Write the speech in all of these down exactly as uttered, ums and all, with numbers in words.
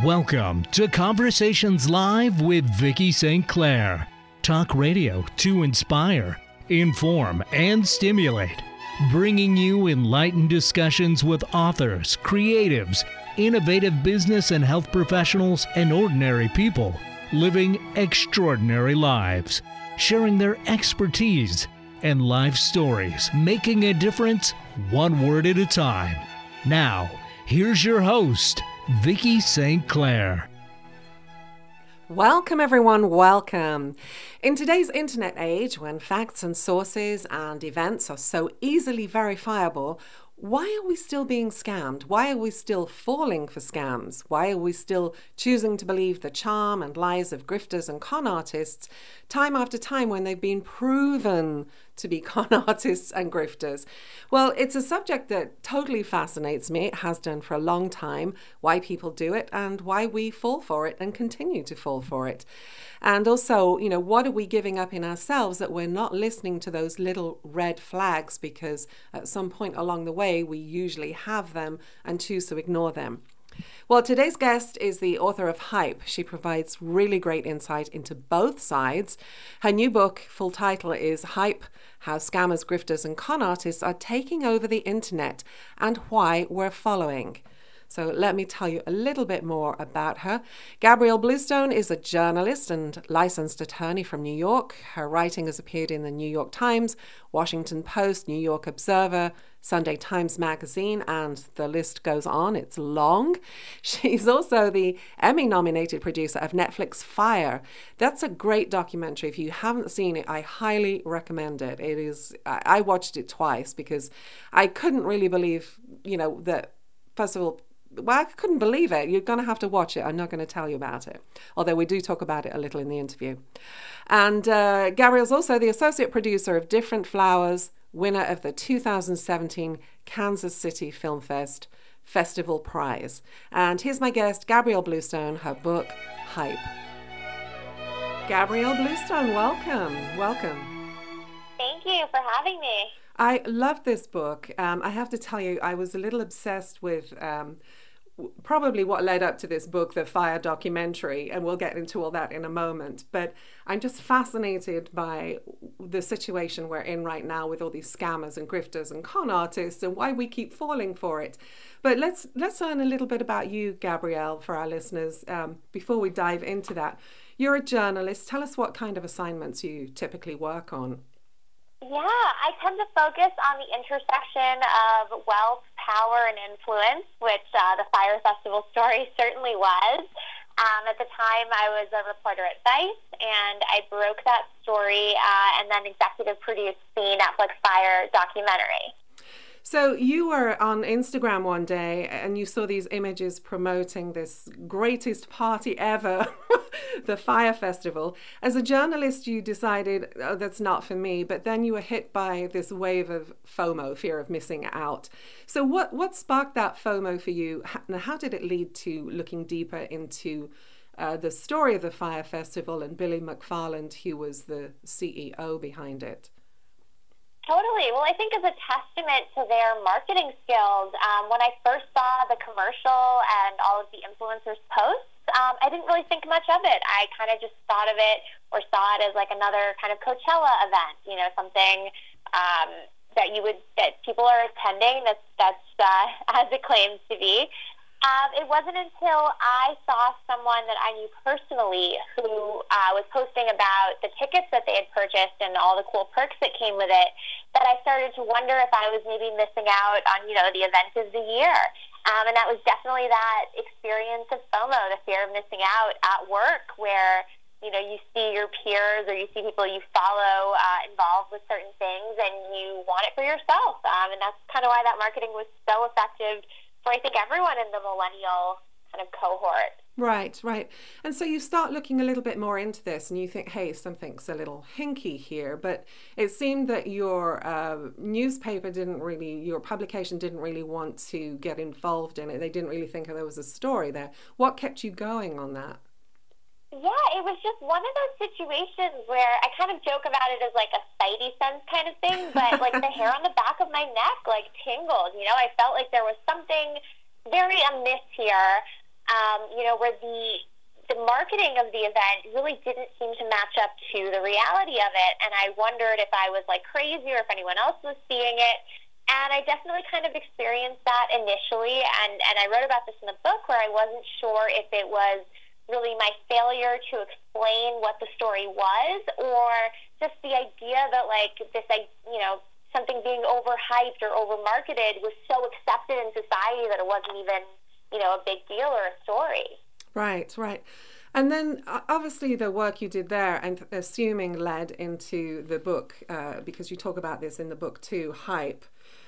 Welcome to Conversations Live with Vicki Saint Clair. Talk radio to inspire, inform, and stimulate. Bringing you enlightened discussions with authors, creatives, innovative business and health professionals, and ordinary people living extraordinary lives, sharing their expertise and life stories, making a difference one word at a time. Now, here's your host, Vicki Saint Clair. Welcome everyone, welcome. In today's internet age, when facts and sources and events are so easily verifiable, why are we still being scammed? Why are we still falling for scams? Why are we still choosing to believe the charm and lies of grifters and con artists time after time when they've been proven to be con artists and grifters? Well, it's a subject that totally fascinates me. It has done for a long time, why people do it and why we fall for it and continue to fall for it. And also, you know, what are we giving up in ourselves that we're not listening to those little red flags because at some point along the way, we usually have them and choose to ignore them. Well, today's guest is the author of Hype. She provides really great insight into both sides. Her new book, full title is Hype: How Scammers, Grifters and Con Artists Are Taking Over the Internet and Why We're Following. So let me tell you a little bit more about her. Gabrielle Bluestone is a journalist and licensed attorney from New York. Her writing has appeared in the New York Times, Washington Post, New York Observer, Sunday Times Magazine, and the list goes on. It's long. She's also the Emmy-nominated producer of Netflix Fire. That's a great documentary. If you haven't seen it, I highly recommend it. It is. I watched it twice because I couldn't really believe, you know, that, first of all, well, I couldn't believe it. You're going to have to watch it. I'm not going to tell you about it, although we do talk about it a little in the interview. And uh, Gabrielle's also the associate producer of Different Flowers, winner of the two thousand seventeen Kansas City Film Fest Festival Prize. And here's my guest, Gabrielle Bluestone, her book, Hype. Gabrielle Bluestone, welcome. Welcome. Thank you for having me. I love this book. Um, I have to tell you, I was a little obsessed with um, probably what led up to this book, the Fire documentary, and we'll get into all that in a moment. But I'm just fascinated by the situation we're in right now with all these scammers and grifters and con artists and why we keep falling for it. But let's let's learn a little bit about you, Gabrielle, for our listeners, um, before we dive into that. You're a journalist. Tell us what kind of assignments you typically work on. Yeah, I tend to focus on the intersection of wealth, power, and influence, which uh, the Fire Festival story certainly was. Um, at the time, I was a reporter at Vice, and I broke that story uh, and then executive produced the Netflix Fire documentary. So you were on Instagram one day and you saw these images promoting this greatest party ever, the Fire Festival. As a journalist, you decided, oh, that's not for me, but then you were hit by this wave of FOMO, fear of missing out. So what, what sparked that FOMO for you? How, how did it lead to looking deeper into uh, the story of the Fire Festival and Billy McFarland, who was the C E O behind it? Totally. Well, I think as a testament to their marketing skills, um, when I first saw the commercial and all of the influencers' posts, um, I didn't really think much of it. I kind of just thought of it or saw it as like another kind of Coachella event, you know, something um, that you would that people are attending that's that's uh, as it claims to be. Um, it wasn't until I saw someone that I knew personally who uh, was posting about the tickets that they had purchased and all the cool perks that came with it that I started to wonder if I was maybe missing out on, you know, the event of the year. Um, and that was definitely that experience of FOMO, the fear of missing out at work, where, you know, you see your peers or you see people you follow uh, involved with certain things and you want it for yourself. Um, and that's kind of why that marketing was so effective for, I think, everyone in the millennial kind of cohort. Right, right. And so you start looking a little bit more into this and you think, hey, something's a little hinky here. But it seemed that your uh, newspaper didn't really, your publication didn't really want to get involved in it. They didn't really think there was a story there. What kept you going on that? Yeah, it was just one of those situations where I kind of joke about it as like a spidey sense kind of thing, but like the hair on the back of my neck like tingled, you know, I felt like there was something very amiss here. um, you know, where the the marketing of the event really didn't seem to match up to the reality of it. And I wondered if I was like crazy or if anyone else was seeing it. And I definitely kind of experienced that initially. And, and I wrote about this in the book where I wasn't sure if it was really my failure to explain what the story was, or just the idea that like this, like, you know, something being overhyped or overmarketed was so accepted in society that it wasn't even, you know, a big deal or a story. Right, right. And then uh, obviously the work you did there, and assuming led into the book, uh, because you talk about this in the book too, Hype.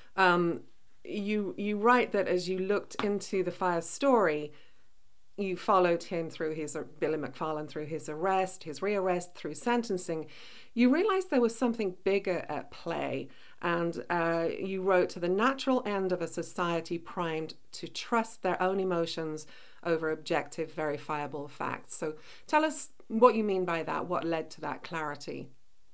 Um, you you write that as you looked into the Fyre story, you followed him through his, Billy McFarland, through his arrest, his rearrest, through sentencing. You realized there was something bigger at play. And uh, you wrote, to the natural end of a society primed to trust their own emotions over objective, verifiable facts. So tell us what you mean by that, what led to that clarity.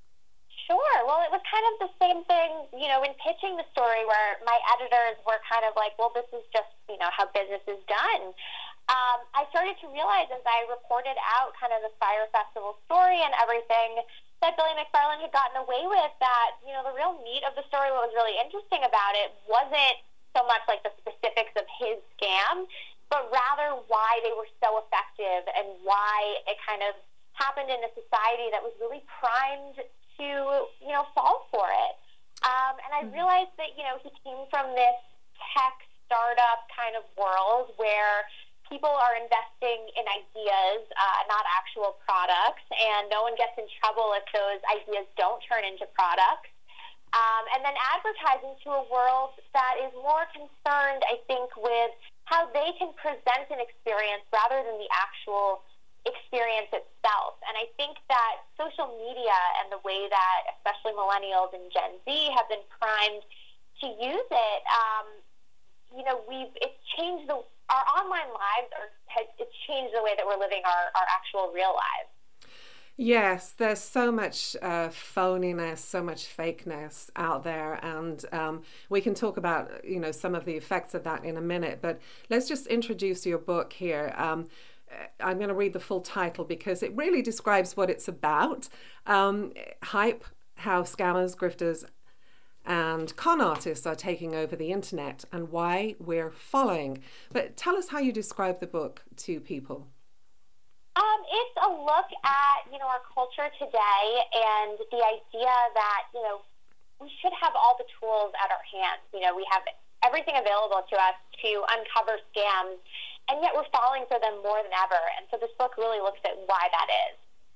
Sure. Well, it was kind of the same thing, you know, in pitching the story where my editors were kind of like, well, this is just, you know, how business is done. Um, I started to realize as I reported out kind of the Fyre Festival story and everything that Billy McFarland had gotten away with, that, you know, the real meat of the story, what was really interesting about it wasn't so much like the specifics of his scam, but rather why they were so effective and why it kind of happened in a society that was really primed to, you know, fall for it. Um, and I realized that, you know, he came from this tech startup kind of world where people are investing in ideas, uh, not actual products, and no one gets in trouble if those ideas don't turn into products. Um, and then advertising to a world that is more concerned, I think, with how they can present an experience rather than the actual experience itself. And I think that social media and the way that especially millennials and Gen Z have been primed to use it, um, you know, we've it's changed the our online lives are has it's changed the way that we're living our, our actual real lives. Yes, there's so much uh, phoniness, so much fakeness out there, and um, we can talk about, you know, some of the effects of that in a minute. But let's just introduce your book here. Um, I'm going to read the full title because it really describes what it's about. Um, Hype: How Scammers, Grifters, and Con Artists Are Taking Over the Internet, and Why We're Following. But tell us how you describe the book to people. Um, it's a look at, you know, our culture today and the idea that, you know, we should have all the tools at our hands. You know, we have everything available to us to uncover scams, and yet we're falling for them more than ever. And so this book really looks at why that is.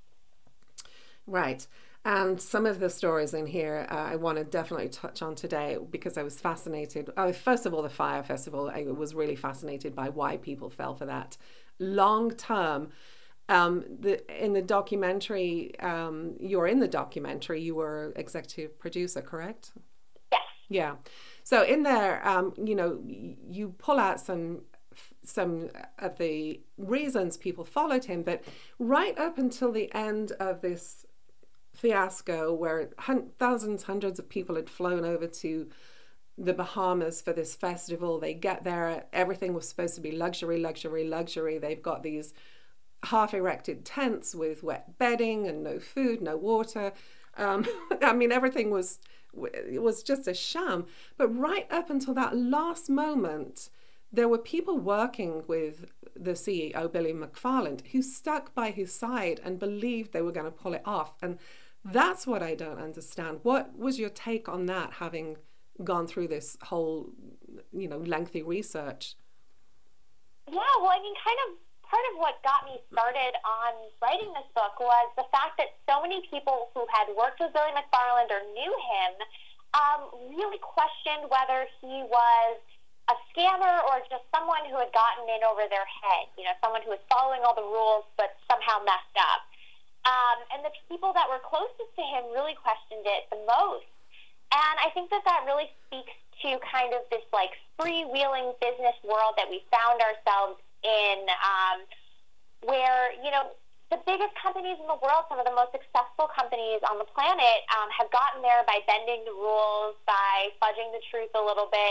Right. And some of the stories in here uh, I want to definitely touch on today because I was fascinated. Oh, first of all, the Fyre Festival, I was really fascinated by why people fell for that. Long term, um, the, in the documentary, um, you're in the documentary, you were executive producer, correct? Yes. Yeah. So in there, um, you know, you pull out some some of the reasons people followed him, but right up until the end of this fiasco where hun- thousands, hundreds of people had flown over to the Bahamas for this festival. They get there, everything was supposed to be luxury, luxury, luxury. They've got these half erected tents with wet bedding and no food, no water. Um, I mean, everything was, it was just a sham. But right up until that last moment, there were people working with the C E O, Billy McFarland, who stuck by his side and believed they were going to pull it off. And that's what I don't understand. What was your take on that, having gone through this whole, you know, lengthy research? Yeah, well, I mean, kind of part of what got me started on writing this book was the fact that so many people who had worked with Billy McFarland or knew him um, really questioned whether he was a scammer or just someone who had gotten in over their head, you know, someone who was following all the rules but somehow messed up. Um, and the people that were closest to him really questioned it the most. And I think that that really speaks to kind of this, like, freewheeling business world that we found ourselves in, um, where, you know, the biggest companies in the world, some of the most successful companies on the planet, um, have gotten there by bending the rules, by fudging the truth a little bit.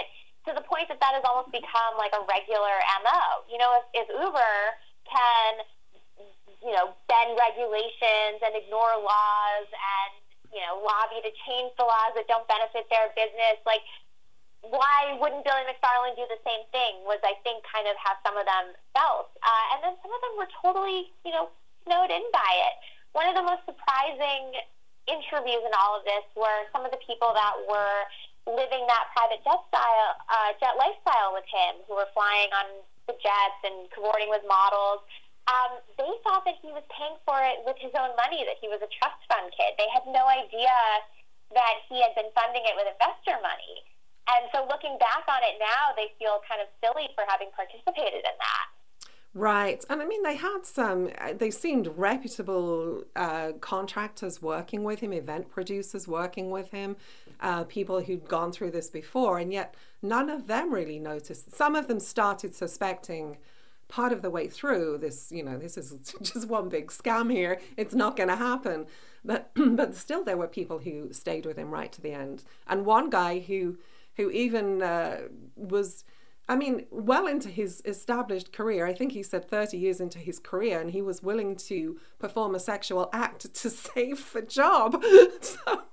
to the point that that has almost become like a regular M O. You know, if, if Uber can, you know, bend regulations and ignore laws and, you know, lobby to change the laws that don't benefit their business, like, why wouldn't Billy McFarland do the same thing was, I think, kind of how some of them felt. Uh, and then some of them were totally, you know, snowed in by it. One of the most surprising interviews in all of this were some of the people that were living that private jet style, uh, jet lifestyle with him, who were flying on the jets and cavorting with models. Um, they thought that he was paying for it with his own money, that he was a trust fund kid. They had no idea that he had been funding it with investor money. And so looking back on it now, they feel kind of silly for having participated in that. Right. And I mean, they had some, they seemed reputable uh, contractors working with him, event producers working with him, uh, people who'd gone through this before, and yet none of them really noticed. Some of them started suspecting part of the way through this, you know, this is just one big scam here. It's not going to happen. But, but still there were people who stayed with him right to the end. And one guy who who even uh, was, I mean, well into his established career. I think he said thirty years into his career, and he was willing to perform a sexual act to save the job. So.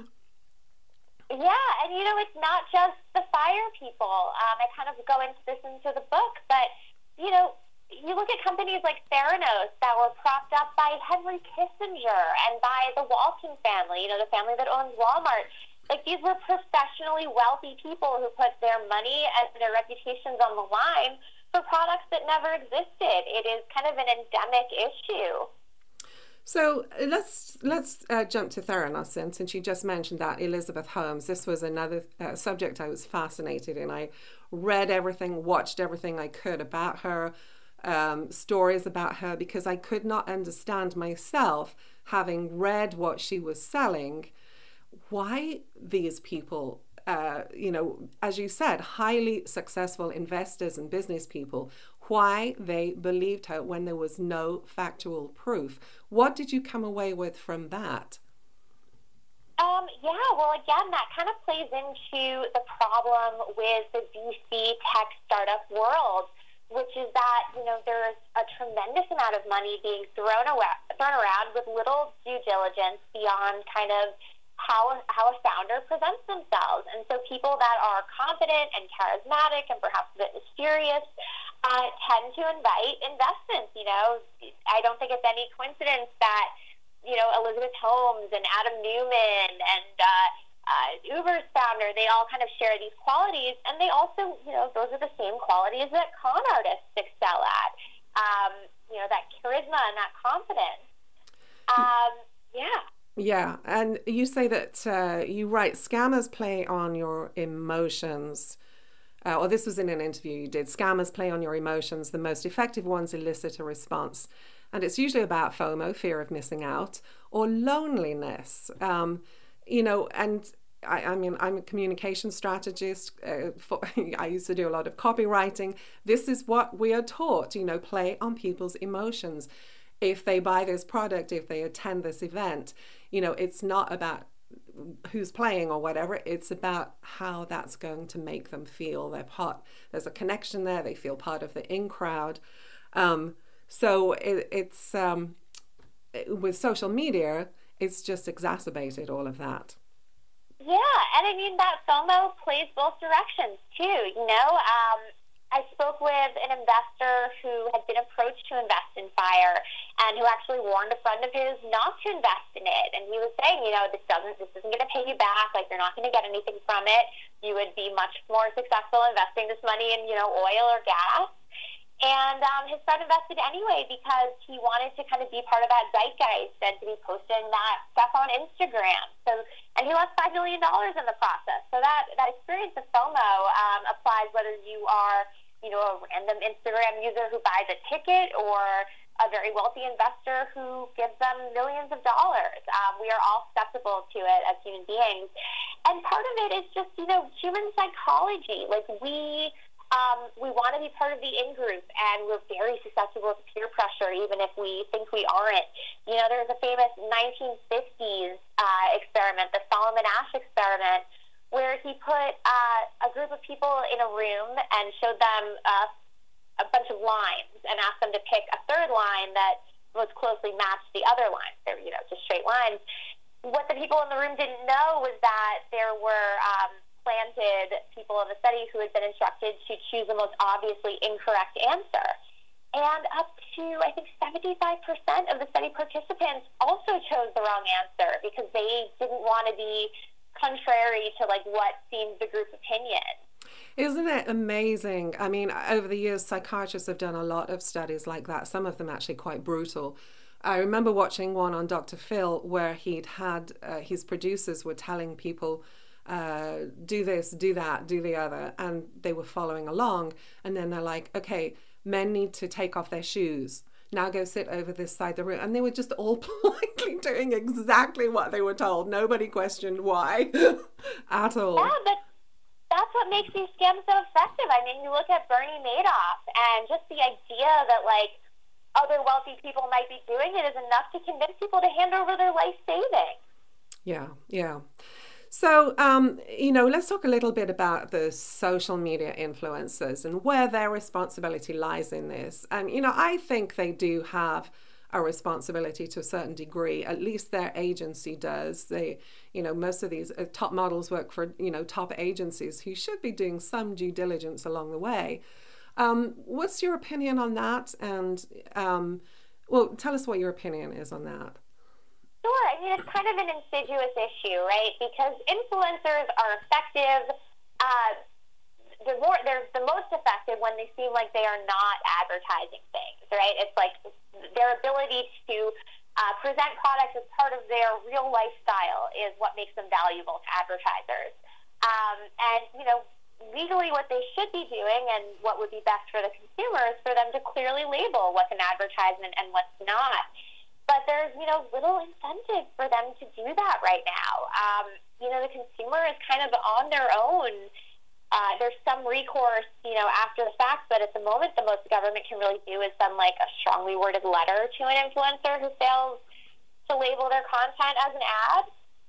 Yeah, and you know, it's not just the fire people. Um, I kind of go into this into the book, but, you know, you look at companies like Theranos that were propped up by Henry Kissinger and by the Walton family, you know, the family that owns Walmart. Like, these were professionally wealthy people who put their money and their reputations on the line for products that never existed. It is kind of an endemic issue. So let's let's uh, jump to Theranos, and since you just mentioned that, Elizabeth Holmes, this was another uh, subject I was fascinated in. I read everything, watched everything I could about her, um, stories about her, because I could not understand myself, having read what she was selling, why these people, uh, you know, as you said, highly successful investors and business people, why they believed her when there was no factual proof. What did you come away with from that? Um, yeah, well, again, that kind of plays into the problem with the V C tech startup world, which is that, you know, there's a tremendous amount of money being thrown, away, thrown around with little due diligence beyond kind of how how a founder presents themselves. And so people that are confident and charismatic and perhaps a bit mysterious uh, tend to invite investments. You know, I don't think it's any coincidence that, you know, Elizabeth Holmes and Adam Newman and uh, uh, Uber's founder, they all kind of share these qualities. And they also, you know, those are the same qualities that con artists excel at. Um, you know, that charisma and that confidence. Um, yeah. Yeah, and you say that uh, you write, scammers play on your emotions. Uh, or this was in an interview you did. Scammers play on your emotions. The most effective ones elicit a response. And it's usually about FOMO, fear of missing out, or loneliness. Um, you know, and I, I mean, I'm a communication strategist. Uh, for, I used to do a lot of copywriting. This is what we are taught, you know, play on people's emotions. If they buy this product, if they attend this event, you know, it's not about who's playing or whatever. It's about how that's going to make them feel they're part. There's a connection there. They feel part of the in crowd. Um, so it, it's um, with social media, it's just exacerbated all of that. Yeah, and I mean, that FOMO plays both directions too. You know, um, I spoke with an investor who had been approached to invest in Fire and who actually warned a friend of his not to invest in it. And he was saying, you know, this doesn't, this isn't going to pay you back. Like, you're not going to get anything from it. You would be much more successful investing this money in, you know, oil or gas. And um, his friend invested anyway because he wanted to kind of be part of that zeitgeist and to be posting that stuff on Instagram. So, and he lost five million dollars in the process. So that, that experience of FOMO um, applies whether you are, you know, a random Instagram user who buys a ticket or a very wealthy investor who gives them millions of dollars. Um, we are all susceptible to it as human beings. And part of it is just, you know, human psychology. Like, we... Um, we want to be part of the in-group, and we're very susceptible to peer pressure, even if we think we aren't. You know, there's a famous nineteen fifties uh, experiment, the Solomon Asch experiment, where he put uh, a group of people in a room and showed them uh, a bunch of lines and asked them to pick a third line that was closely matched the other lines. They were, you know, just straight lines. What the people in the room didn't know was that there were um, planted people in the study who had been instructed to choose the most obviously incorrect answer. And up to, I think, seventy-five percent of the study participants also chose the wrong answer because they didn't want to be contrary to, like, what seemed the group opinion. Isn't it amazing? I mean, over the years, psychiatrists have done a lot of studies like that, some of them actually quite brutal. I remember watching one on Doctor Phil where he'd had, uh, his producers were telling people, uh, do this, do that, do the other, and they were following along. And then they're like, okay, men need to take off their shoes. Now go sit over this side of the room. And they were just all politely doing exactly what they were told. Nobody questioned why at all. Yeah, but that's what makes these scams so effective. I mean, you look at Bernie Madoff, and just the idea that, like, other wealthy people might be doing it is enough to convince people to hand over their life savings. Yeah, yeah. So, um, you know, let's talk a little bit about the social media influencers and where their responsibility lies in this. And, you know, I think they do have a responsibility to a certain degree. At least their agency does. They, you know, most of these uh, top models work for, you know, top agencies who should be doing some due diligence along the way. Um, what's your opinion on that? And, um, well, tell us what your opinion is on that. Sure. I mean, it's kind of an insidious issue, right? Because influencers are effective. Uh, they're, more, they're the most effective when they seem like they are not advertising things, right? It's like their ability to uh, present products as part of their real lifestyle is what makes them valuable to advertisers. Um, and, you know, legally what they should be doing and what would be best for the consumer is for them to clearly label what's an advertisement and what's not. But there's, you know, little incentive for them to do that right now. Um, you know, the consumer is kind of on their own. Uh, there's some recourse, you know, after the fact, but at the moment, the most the government can really do is send, like, a strongly worded letter to an influencer who fails to label their content as an ad.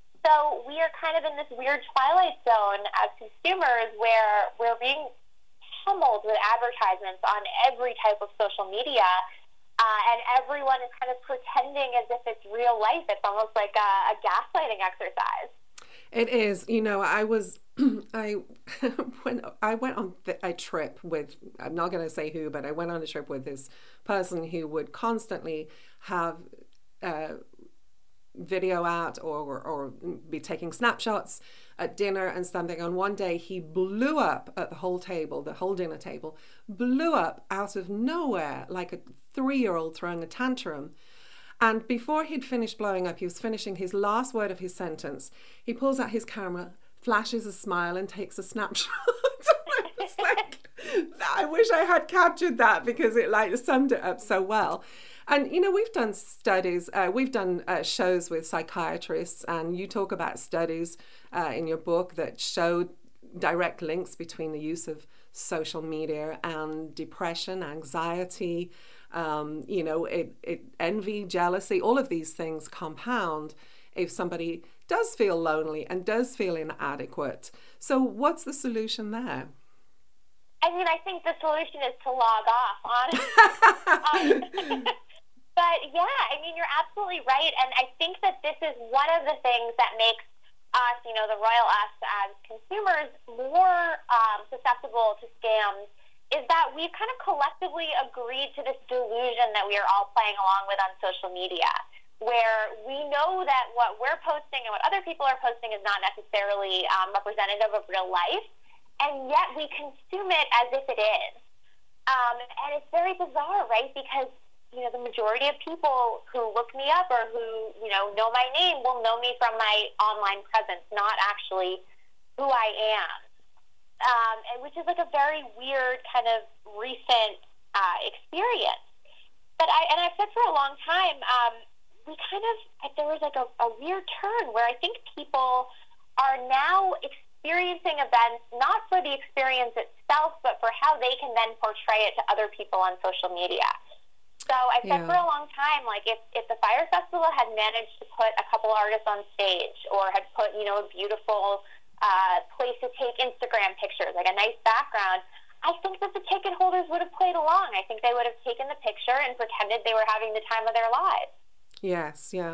So we are kind of in this weird twilight zone as consumers where we're being pummeled with advertisements on every type of social media. Uh, and everyone is kind of pretending as if it's real life. It's almost like a, a gaslighting exercise. It is. You know, I was, I when I went on a trip with, I'm not going to say who, but I went on a trip with this person who would constantly have uh, video out or, or be taking snapshots at dinner and something. And one day he blew up at the whole table, the whole dinner table, blew up out of nowhere like a three-year-old throwing a tantrum. And before he'd finished blowing up, he was finishing his last word of his sentence. He pulls out his camera, flashes a smile, and takes a snapshot. I was like, I wish I had captured that because it like summed it up so well. And, you know, we've done studies, uh, we've done uh, shows with psychiatrists, and you talk about studies uh, in your book that showed direct links between the use of social media and depression, anxiety, um, you know, it, it, envy, jealousy, all of these things compound if somebody does feel lonely and does feel inadequate. So what's the solution there? I mean, I think the solution is to log off, honestly. um, But yeah, I mean, you're absolutely right. And I think that this is one of the things that makes us, you know, the royal us as consumers more um, susceptible to scams is that we've kind of collectively agreed to this delusion that we are all playing along with on social media, where we know that what we're posting and what other people are posting is not necessarily um, representative of real life, and yet we consume it as if it is. Um, and it's very bizarre, right? Because you know, the majority of people who look me up or who, you know, know my name will know me from my online presence, not actually who I am, um, and which is like a very weird kind of recent uh, experience. But I, and I've said for a long time, um, we kind of, there was like a, a weird turn where I think people are now experiencing events not for the experience itself, but for how they can then portray it to other people on social media. So I said yeah. for a long time, like, if, if the Fyre Festival had managed to put a couple artists on stage or had put, you know, a beautiful uh, place to take Instagram pictures, like a nice background, I think that the ticket holders would have played along. I think they would have taken the picture and pretended they were having the time of their lives. Yes, yeah.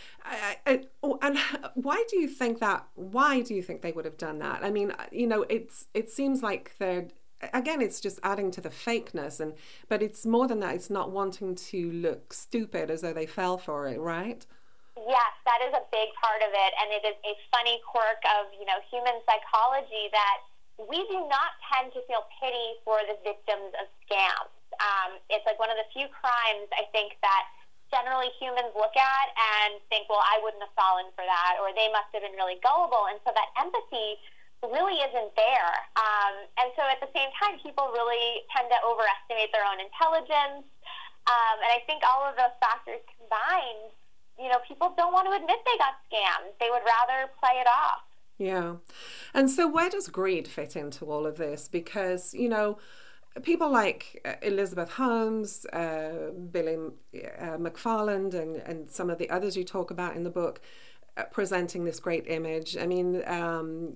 I, I, oh, and why do you think that? Why do you think they would have done that? I mean, you know, it's it seems like they're again, it's just adding to the fakeness, and but it's more than that. It's not wanting to look stupid as though they fell for it, right? Yes, that is a big part of it, and it is a funny quirk of you know human psychology that we do not tend to feel pity for the victims of scams. Um, it's like one of the few crimes I think that generally humans look at and think, well, I wouldn't have fallen for that, or they must have been really gullible. And so that empathy really isn't there. Um, and so at the same time, people really tend to overestimate their own intelligence. Um, and I think all of those factors combined, you know, people don't want to admit they got scammed. They would rather play it off. Yeah. And so where does greed fit into all of this? Because, you know, people like Elizabeth Holmes, uh, Billy uh, McFarland, and, and some of the others you talk about in the book, uh, presenting this great image. I mean, um,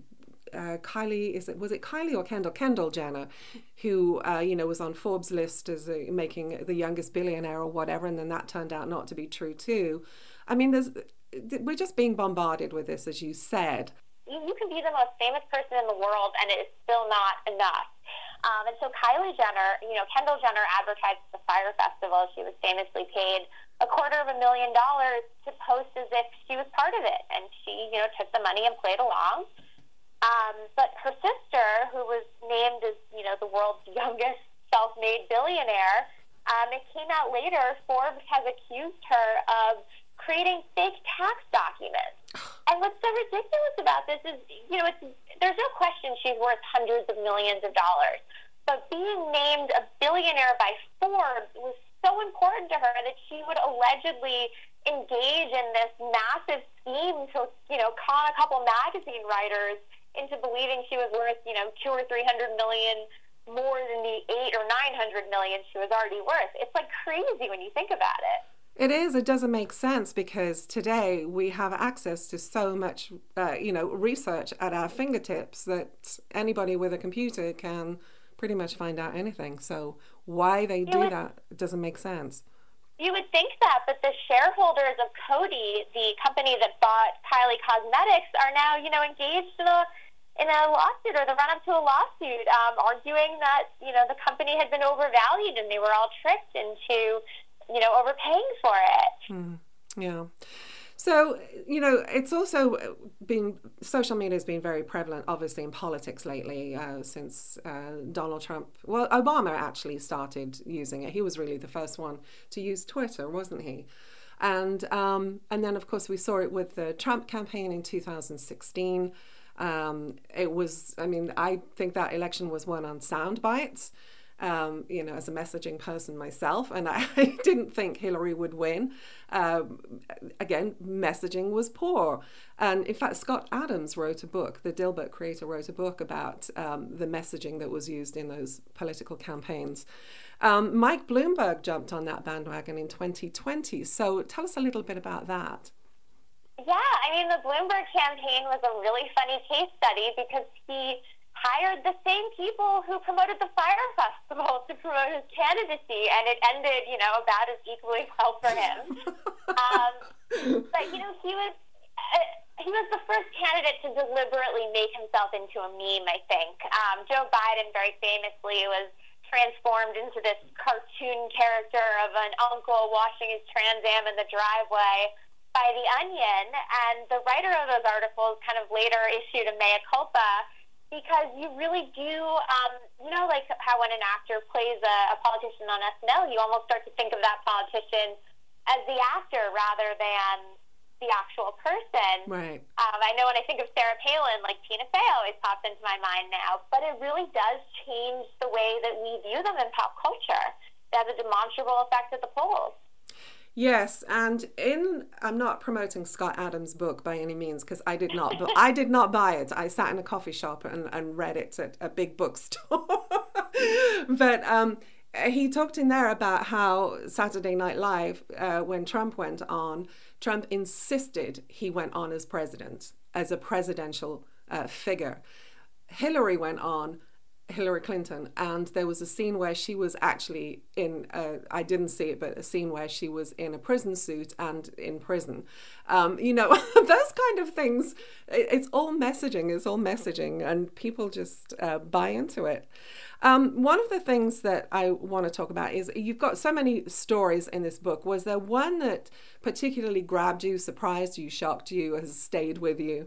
uh, Kylie, is it was it Kylie or Kendall? Kendall Jenner, who uh, you know was on Forbes' list as a, making the youngest billionaire or whatever, and then that turned out not to be true too. I mean, there's we're just being bombarded with this, as you said. You can be the most famous person in the world, and it is still not enough. Um, and so Kylie Jenner, you know, Kendall Jenner advertised at the Fyre Festival. She was famously paid a quarter of a million dollars to post as if she was part of it. And she, you know, took the money and played along. Um, but her sister, who was named as, you know, the world's youngest self-made billionaire, um, it came out later, Forbes has accused her of creating fake tax documents. And what's so ridiculous about this is, you know, it's, there's no question she's worth hundreds of millions of dollars. But being named a billionaire by Forbes was so important to her that she would allegedly engage in this massive scheme to, you know, con a couple magazine writers into believing she was worth, you know, two or three hundred million more than the eight or nine hundred million she was already worth. It's like crazy when you think about it. It is. It doesn't make sense because today we have access to so much, uh, you know, research at our fingertips that anybody with a computer can pretty much find out anything. So why they do would, that doesn't make sense. You would think that, but the shareholders of Coty, the company that bought Kylie Cosmetics, are now, you know, engaged in a in a lawsuit or the run-up to a lawsuit, um, arguing that, you know, the company had been overvalued and they were all tricked into, you know, overpaying for it. Mm, yeah. So, you know, it's also been, social media has been very prevalent, obviously, in politics lately, uh, since uh, Donald Trump, well, Obama actually started using it. He was really the first one to use Twitter, wasn't he? And, um, and then, of course, we saw it with the Trump campaign in two thousand sixteen. Um, it was, I mean, I think that election was won on sound bites. Um, you know, as a messaging person myself, and I, I didn't think Hillary would win. Um, again, messaging was poor. And in fact, Scott Adams wrote a book, the Dilbert creator wrote a book about um, the messaging that was used in those political campaigns. Um, Mike Bloomberg jumped on that bandwagon in twenty twenty. So tell us a little bit about that. Yeah, I mean, the Bloomberg campaign was a really funny case study because he hired the same people who promoted the Fyre Festival to promote his candidacy, and it ended, you know, about as equally well for him. um, but, you know, he was uh, he was the first candidate to deliberately make himself into a meme, I think. Um, Joe Biden, very famously, was transformed into this cartoon character of an uncle washing his Trans Am in the driveway by The Onion, and the writer of those articles kind of later issued a mea culpa, because you really do, um, you know, like how when an actor plays a, a politician on S N L, you almost start to think of that politician as the actor rather than the actual person. Right. Um, I know when I think of Sarah Palin, like Tina Fey always pops into my mind now, but it really does change the way that we view them in pop culture. It has a demonstrable effect at the polls. Yes, and in I'm not promoting Scott Adams' book by any means because I did not, but I did not buy it. I sat in a coffee shop and, and read it at a big bookstore. But um, he talked in there about how Saturday Night Live, uh, when Trump went on, Trump insisted he went on as president, as a presidential uh, figure. Hillary went on, Hillary Clinton, and there was a scene where she was actually in, a, I didn't see it, but a scene where she was in a prison suit and in prison. Um, you know, those kind of things, it's all messaging, it's all messaging, and people just uh, buy into it. Um, one of the things that I want to talk about is you've got so many stories in this book. Was there one that particularly grabbed you, surprised you, shocked you, has stayed with you?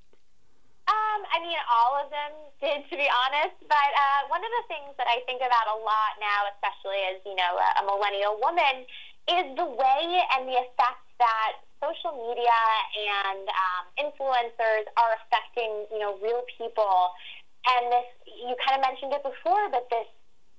Um, I mean, all of them did, to be honest. But uh, one of the things that I think about a lot now, especially as, you know, a, a millennial woman, is the way and the effect that social media and um, influencers are affecting, you know, real people. And this, you kind of mentioned it before, but this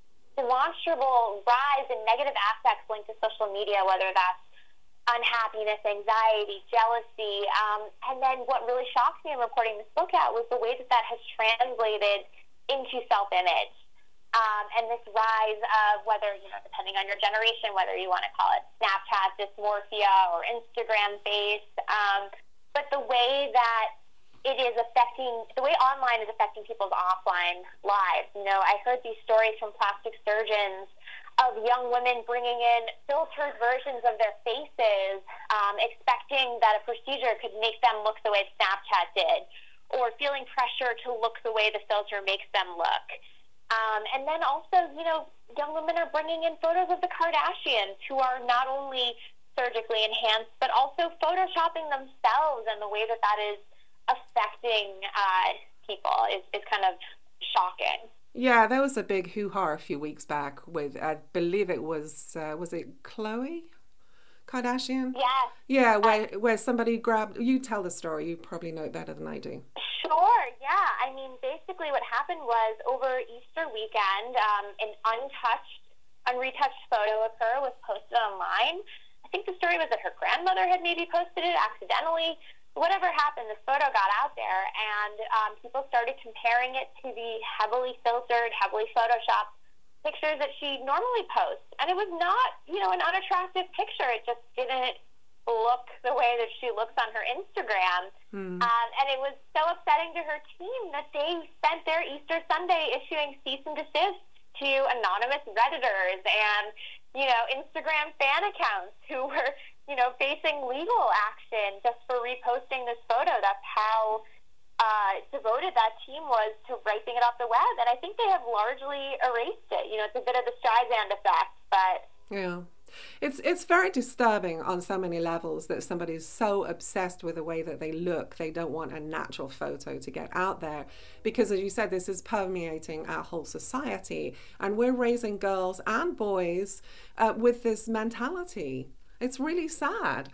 demonstrable rise in negative aspects linked to social media, whether that's unhappiness, anxiety, jealousy. Um, and then what really shocked me in reporting this book out was the way that that has translated into self-image. Um, and this rise of whether, you know, depending on your generation, whether you want to call it Snapchat dysmorphia or Instagram face, um, but the way that it is affecting, the way online is affecting people's offline lives. You know, I heard these stories from plastic surgeons of young women bringing in filtered versions of their faces, um, expecting that a procedure could make them look the way Snapchat did, or feeling pressure to look the way the filter makes them look. Um, and then also, you know, young women are bringing in photos of the Kardashians, who are not only surgically enhanced, but also photoshopping themselves, and the way that that is affecting uh, people is, is kind of shocking. Yeah, there was a big hoo-ha a few weeks back with, I believe it was, uh, was it Khloe Kardashian? Yes. Yeah, where where somebody grabbed, you tell the story, you probably know it better than I do. Sure, yeah. I mean, basically what happened was over Easter weekend, um, an untouched, unretouched photo of her was posted online. I think the story was that her grandmother had maybe posted it accidentally. Whatever happened, this photo got out there, and um, people started comparing it to the heavily filtered, heavily photoshopped pictures that she normally posts. And it was not, you know, an unattractive picture. It just didn't look the way that she looks on her Instagram. Hmm. Um, and it was so upsetting to her team that they spent their Easter Sunday issuing cease and desist to anonymous Redditors and, you know, Instagram fan accounts who were, you know, facing legal action just for reposting this photo. That's how uh, devoted that team was to wiping it off the web. And I think they have largely erased it. You know, it's a bit of the Streisand effect, but... Yeah. It's it's very disturbing on so many levels that somebody's so obsessed with the way that they look, they don't want a natural photo to get out there. Because as you said, this is permeating our whole society. And we're raising girls and boys uh, with this mentality. It's really sad.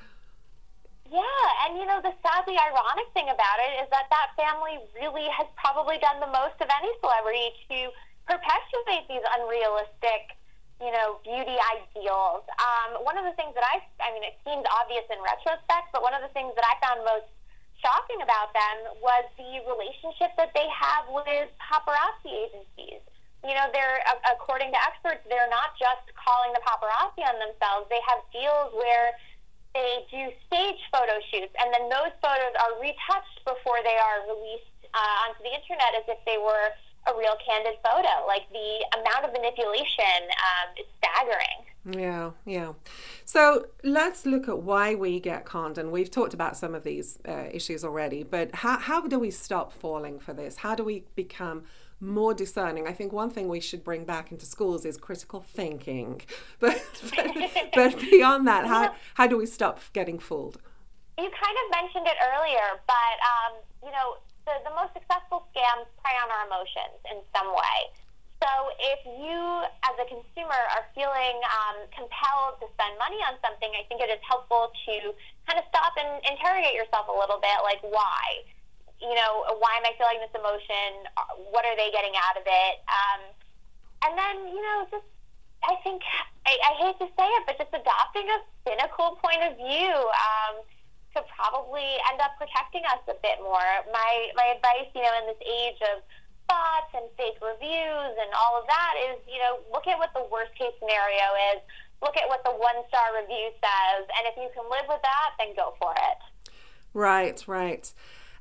Yeah, and you know, the sadly ironic thing about it is that that family really has probably done the most of any celebrity to perpetuate these unrealistic, you know, beauty ideals. Um, one of the things that I, I mean, it seems obvious in retrospect, but one of the things that I found most shocking about them was the relationship that they have with paparazzi agencies. You know, they're, according to experts, they're not just calling the paparazzi on themselves. They have deals where they do stage photo shoots, and then those photos are retouched before they are released uh, onto the internet as if they were a real candid photo. Like, the amount of manipulation um, is staggering. Yeah, yeah. So let's look at why we get conned, and we've talked about some of these uh, issues already, but how, how do we stop falling for this? How do we become more discerning? I think one thing we should bring back into schools is critical thinking. But but, but beyond that, how, how do we stop getting fooled? You kind of mentioned it earlier, but, um, you know, The, the most successful scams prey on our emotions in some way. So if you, as a consumer, are feeling um, compelled to spend money on something, I think it is helpful to kind of stop and interrogate yourself a little bit, like, why? You know, why am I feeling this emotion? What are they getting out of it? Um, and then, you know, just, I think, I, I hate to say it, but just adopting a cynical point of view um, could probably end up protecting us a bit more. My my advice, you know, in this age of bots and fake reviews and all of that is, you know, look at what the worst case scenario is. Look at what the one-star review says. And if you can live with that, then go for it. Right, right.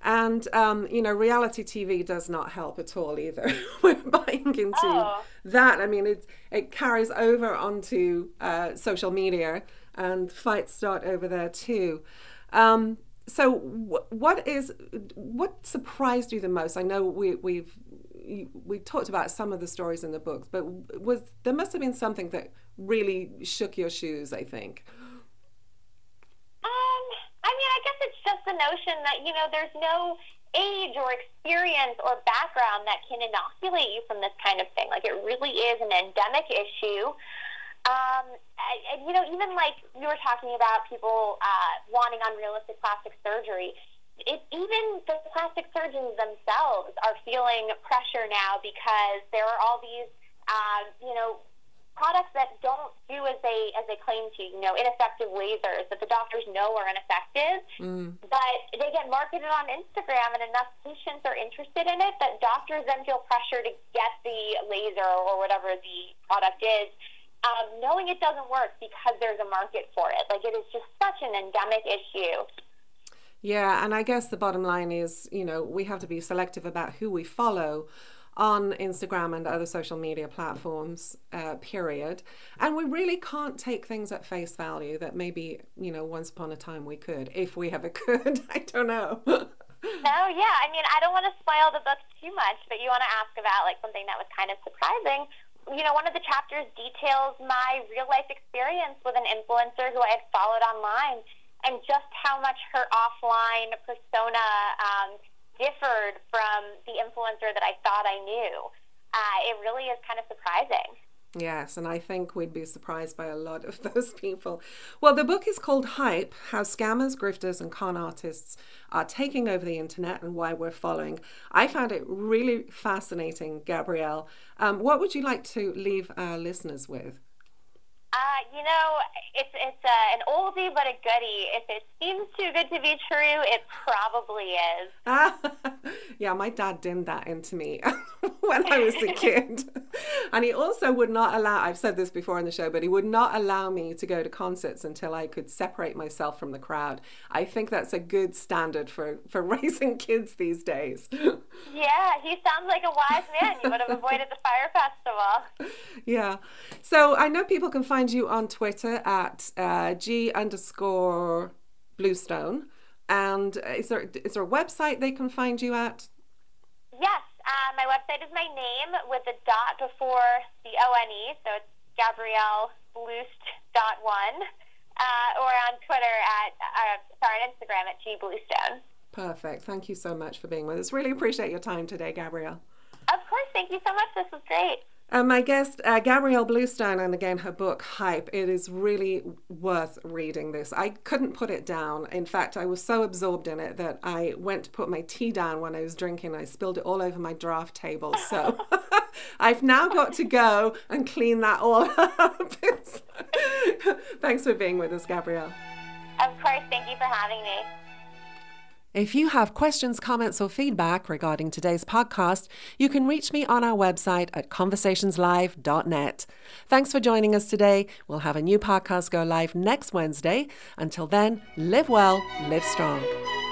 And, um, you know, reality T V does not help at all either. We're buying into oh. that. I mean, it, it carries over onto uh, social media, and fights start over there too. Um, so w- what is, what surprised you the most? I know we, we've, we talked about some of the stories in the books, but was there must have been something that really shook your shoes, I think. Um, I mean, I guess it's just the notion that, you know, there's no age or experience or background that can inoculate you from this kind of thing. Like, it really is an endemic issue. Um, and, you know, even like you were talking about people uh, wanting unrealistic plastic surgery, it, even the plastic surgeons themselves are feeling pressure now because there are all these, uh, you know, products that don't do as they as they claim to, you know, ineffective lasers that the doctors know are ineffective, mm. but they get marketed on Instagram and enough patients are interested in it that doctors then feel pressure to get the laser or whatever the product is, um, knowing it doesn't work because there's a market for it. Like, it is just such an endemic issue. Yeah, and I guess the bottom line is, you know, we have to be selective about who we follow on Instagram and other social media platforms, uh, period. And we really can't take things at face value that maybe, you know, once upon a time we could, if we ever could. I don't know. No, yeah. I mean, I don't want to spoil the book too much, but you want to ask about, like, something that was kind of surprising. You know, one of the chapters details my real-life experience with an influencer who I had followed online, and just how much her offline persona um, differed from the influencer that I thought I knew. Uh, it really is kind of surprising. Yes, and I think we'd be surprised by a lot of those people. Well, the book is called Hype, How Scammers, Grifters and Con Artists Are Taking Over the Internet and Why We're Following. I found it really fascinating, Gabrielle. Um, what would you like to leave our listeners with? Uh, you know, it's it's uh, an oldie but a goodie. If it seems too good to be true, it probably is. Yeah, my dad dimmed that into me when I was a kid. And he also would not allow, I've said this before in the show, but he would not allow me to go to concerts until I could separate myself from the crowd. I think that's a good standard for, for raising kids these days. Yeah, he sounds like a wise man. You would have avoided the Fire Festival. Yeah. So I know people can find you on Twitter at uh, G underscore Bluestone. And is there is there a website they can find you at? Yes. Uh, my website is my name with a dot before the O N E. So it's Gabrielle Blust dot one. Uh, or on Twitter at, uh, sorry, on Instagram at G Bluestone. Perfect. Thank you so much for being with us. Really appreciate your time today, Gabrielle. Of course. Thank you so much. This was great. Uh, my guest, uh, Gabrielle Bluestone, and again, her book, Hype. It is really worth reading this. I couldn't put it down. In fact, I was so absorbed in it that I went to put my tea down when I was drinking. I spilled it all over my draft table. So I've now got to go and clean that all up. Thanks for being with us, Gabrielle. Of course. Thank you for having me. If you have questions, comments, or feedback regarding today's podcast, you can reach me on our website at conversations live dot net. Thanks for joining us today. We'll have a new podcast go live next Wednesday. Until then, live well, live strong.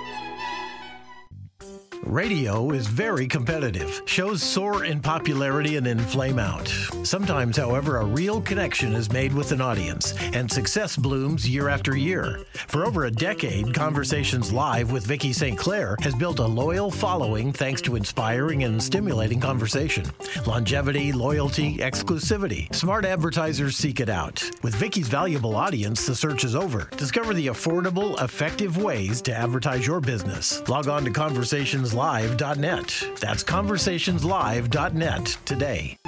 Radio is very competitive. Shows soar in popularity and then flame out. Sometimes, however, a real connection is made with an audience, and success blooms year after year. For over a decade, Conversations Live with Vicki Saint Clair has built a loyal following thanks to inspiring and stimulating conversation. Longevity, loyalty, exclusivity. Smart advertisers seek it out. With Vicki's valuable audience, the search is over. Discover the affordable, effective ways to advertise your business. Log on to conversations live dot net. That's conversations live dot net today.